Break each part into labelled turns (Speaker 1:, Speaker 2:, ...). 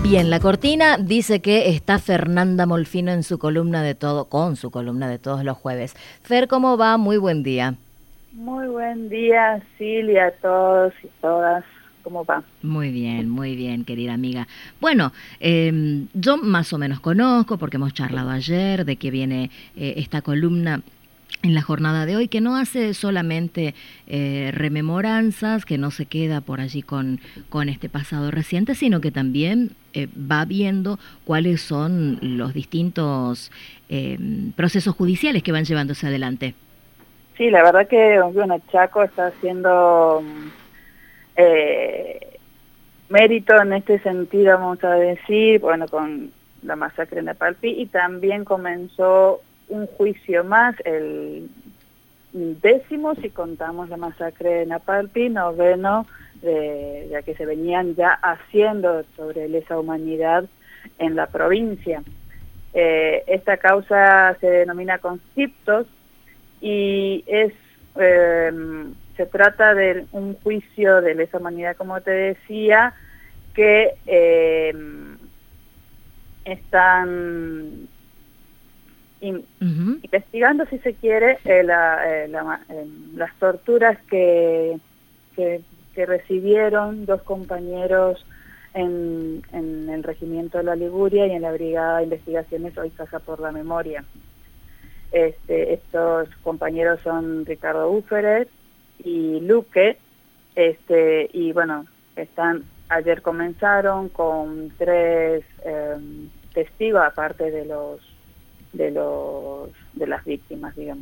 Speaker 1: Bien, la cortina dice que está Fernanda Molfino en su columna de todo, con su columna de todos los jueves. Fer, ¿cómo va? Muy buen día.
Speaker 2: Muy buen día, Silvia, a todos y todas. ¿Cómo va?
Speaker 1: Muy bien, querida amiga. Bueno, yo más o menos conozco, porque hemos charlado ayer, de que viene esta columna en la jornada de hoy, que no hace solamente rememoranzas, que no se queda por allí con este pasado reciente, sino que también va viendo cuáles son los distintos procesos judiciales que van llevándose adelante.
Speaker 2: Sí, la verdad que bueno, Chaco está haciendo mérito en este sentido, vamos a decir, bueno, con la masacre en Napalpí, y también comenzó un juicio más, el 10º, si contamos la masacre de Napalpí, 9º, ya que se venían ya haciendo sobre lesa humanidad en la provincia. Esta causa se denomina Conscriptos y se trata de un juicio de lesa humanidad, como te decía, que están investigando, si se quiere, las torturas que recibieron dos compañeros en el Regimiento de la Liguria y en la Brigada de Investigaciones, hoy Casa por la Memoria. Estos compañeros son Ricardo Uferet y Luque, y bueno, ayer comenzaron con 3 testigos, aparte de las víctimas, digamos.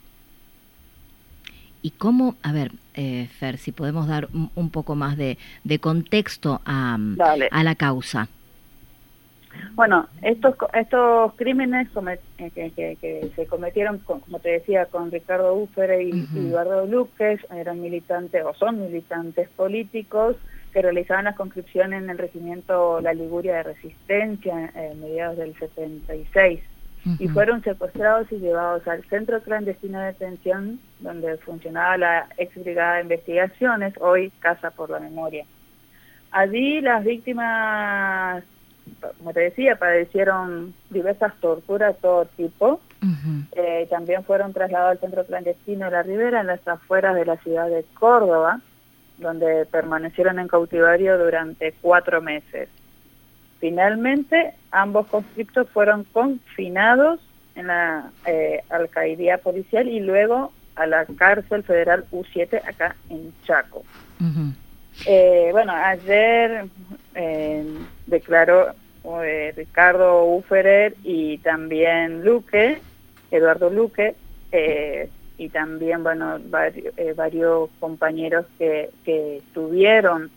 Speaker 1: ¿Y cómo, a ver, Fer, si podemos dar un poco más de contexto a la causa?
Speaker 2: Bueno, estos crímenes que se cometieron, como te decía, con Ricardo Uferet y Eduardo Luque, eran militantes o son militantes políticos que realizaban las conscripciones en el Regimiento La Liguria de Resistencia en mediados del 76. Y fueron secuestrados y llevados al centro clandestino de detención donde funcionaba la ex Brigada de Investigaciones, hoy Casa por la Memoria. Allí las víctimas, como te decía, padecieron diversas torturas de todo tipo. También fueron trasladados al centro clandestino de La Ribera, en las afueras de la ciudad de Córdoba, donde permanecieron en cautiverio durante 4 meses. Finalmente, ambos conscriptos fueron confinados en la alcaldía policial y luego a la cárcel federal U7 acá en Chaco. Bueno, ayer declaró Ricardo Uferet y también Eduardo Luque, y también, bueno, varios compañeros que estuvieron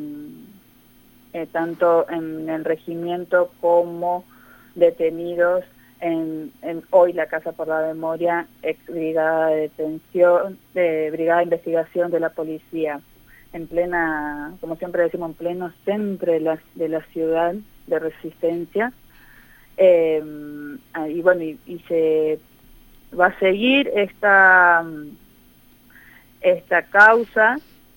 Speaker 2: tanto en el regimiento como detenidos en hoy la Casa por la Memoria, ex Brigada de Detención, Brigada de Investigación de la Policía, en plena, como siempre decimos, en pleno centro de la ciudad de Resistencia. Y bueno, y se va a seguir esta causa,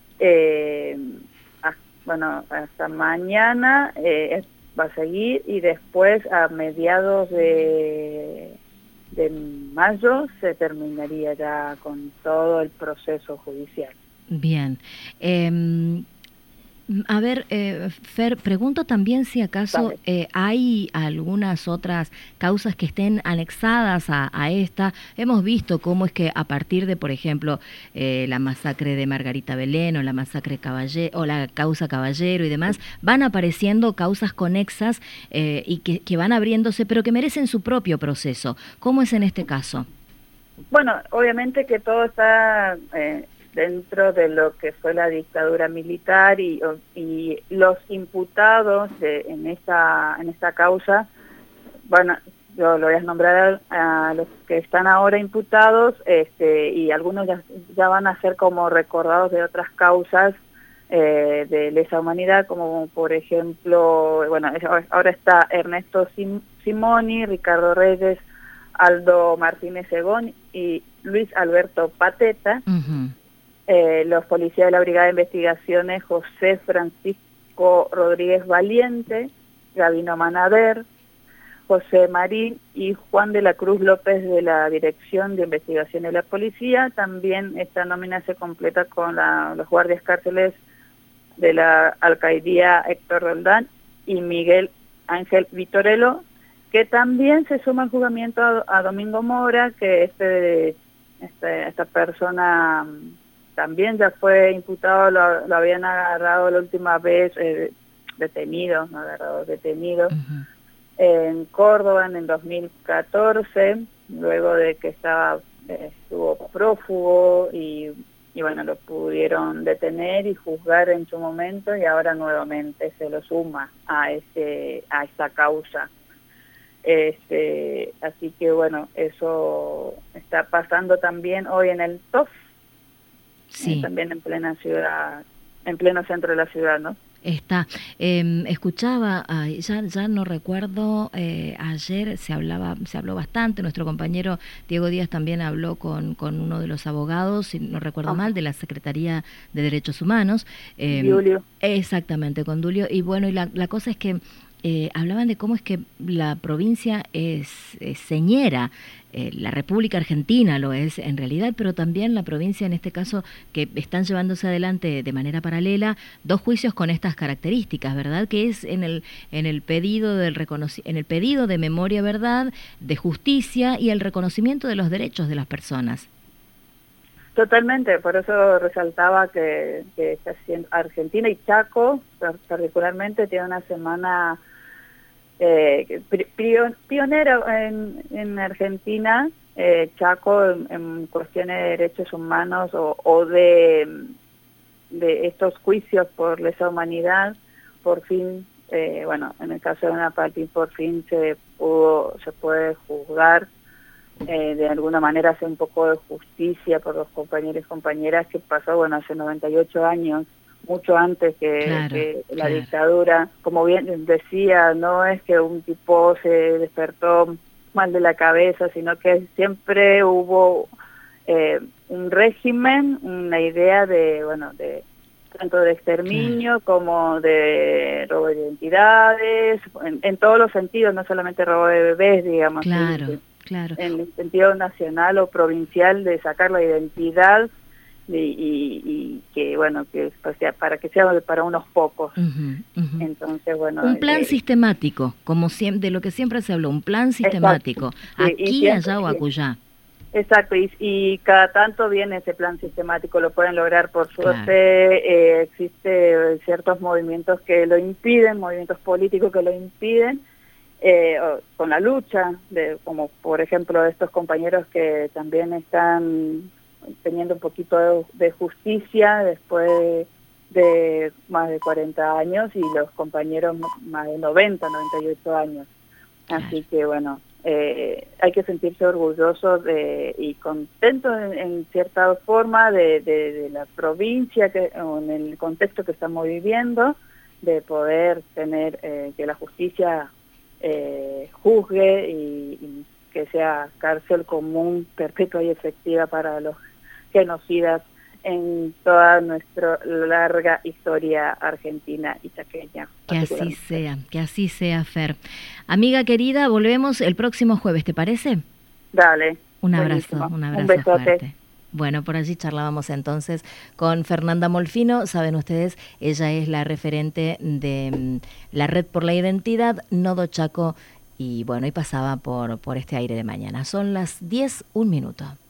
Speaker 2: bueno, hasta mañana va a seguir, y después a mediados de mayo se terminaría ya con todo el proceso judicial.
Speaker 1: Bien. A ver, Fer, pregunto también si acaso hay algunas otras causas que estén anexadas a esta. Hemos visto cómo es que a partir de, por ejemplo, la masacre de Margarita Belén o la masacre Caballero o la causa Caballero y demás, van apareciendo causas conexas y que van abriéndose, pero que merecen su propio proceso. ¿Cómo es en este caso?
Speaker 2: Bueno, obviamente que todo está dentro de lo que fue la dictadura militar, y los imputados en esta causa, bueno, yo lo voy a nombrar a los que están ahora imputados, y algunos ya van a ser como recordados de otras causas de lesa humanidad, como por ejemplo, bueno, ahora está Ernesto Simoni, Ricardo Reyes, Aldo Martínez Segón y Luis Alberto Pateta. Los policías de la Brigada de Investigaciones, José Francisco Rodríguez Valiente Gabino Manader, José Marín y Juan de la Cruz López de la Dirección de Investigación de la Policía. También esta nómina se completa con los guardias cárceles de la Alcaidía Héctor Roldán y Miguel Ángel Vitorello, que también se suma al juzgamiento a Domingo Mora, que esta persona también ya fue imputado, lo habían agarrado la última vez detenido, en Córdoba en el 2014, luego de que estuvo prófugo y bueno, lo pudieron detener y juzgar en su momento, y ahora nuevamente se lo suma a esta causa. Así que bueno, eso está pasando también hoy en el TOF,
Speaker 1: sí.
Speaker 2: También en plena ciudad, en pleno centro de la ciudad, ¿no?
Speaker 1: Está. Escuchaba, ya no recuerdo, ayer se habló bastante, nuestro compañero Diego Díaz también habló con uno de los abogados, si no recuerdo mal, de la Secretaría de Derechos Humanos.
Speaker 2: Dulio.
Speaker 1: Exactamente, con Dulio. Y bueno, y la cosa es que hablaban de cómo es que la provincia es señera, la República Argentina lo es en realidad, pero también la provincia en este caso, que están llevándose adelante de manera paralela 2 juicios con estas características, ¿verdad? Que es en el pedido en el pedido de memoria, ¿verdad?, de justicia y el reconocimiento de los derechos de las personas.
Speaker 2: Totalmente, por eso resaltaba que Argentina y Chaco particularmente tiene una semana pionera en Argentina, Chaco en cuestiones de derechos humanos o de estos juicios por lesa humanidad. Por fin, bueno, en el caso de Ana Palpín, por fin se puede juzgar, de alguna manera hacer un poco de justicia por los compañeros y compañeras, que pasó, bueno, hace 98 años, mucho antes que la dictadura. Como bien decía, no es que un tipo se despertó mal de la cabeza, sino que siempre hubo un régimen, una idea de tanto de exterminio como de robo de identidades, en todos los sentidos, no solamente robo de bebés, digamos.
Speaker 1: Claro.
Speaker 2: En el sentido nacional o provincial, de sacar la identidad y que bueno, que para que sea para unos pocos. Entonces, bueno,
Speaker 1: un plan sistemático, como de lo que siempre se habló, un plan sistemático, aquí, allá o acullá.
Speaker 2: Exacto, y cada tanto viene ese plan sistemático, lo pueden lograr por suerte. Existe ciertos movimientos que lo impiden, movimientos políticos que lo impiden, con la lucha, como por ejemplo estos compañeros que también están teniendo un poquito de justicia después de más de 40 años, y los compañeros más de 98 años. Así que bueno, hay que sentirse orgullosos y contentos en cierta forma de la provincia, o en el contexto que estamos viviendo, de poder tener que la justicia juzgue y que sea cárcel común, perpetua y efectiva para los genocidas en toda nuestra larga historia argentina y chaqueña.
Speaker 1: Que así sea, Fer. Amiga querida, volvemos el próximo jueves, ¿te parece?
Speaker 2: Dale.
Speaker 1: Un abrazo
Speaker 2: un besote.
Speaker 1: Fuerte. Bueno, por allí charlábamos entonces con Fernanda Molfino. Saben ustedes, ella es la referente de la Red por la Identidad, Nodo Chaco, y bueno, y pasaba por este aire de mañana. Son las 10:01.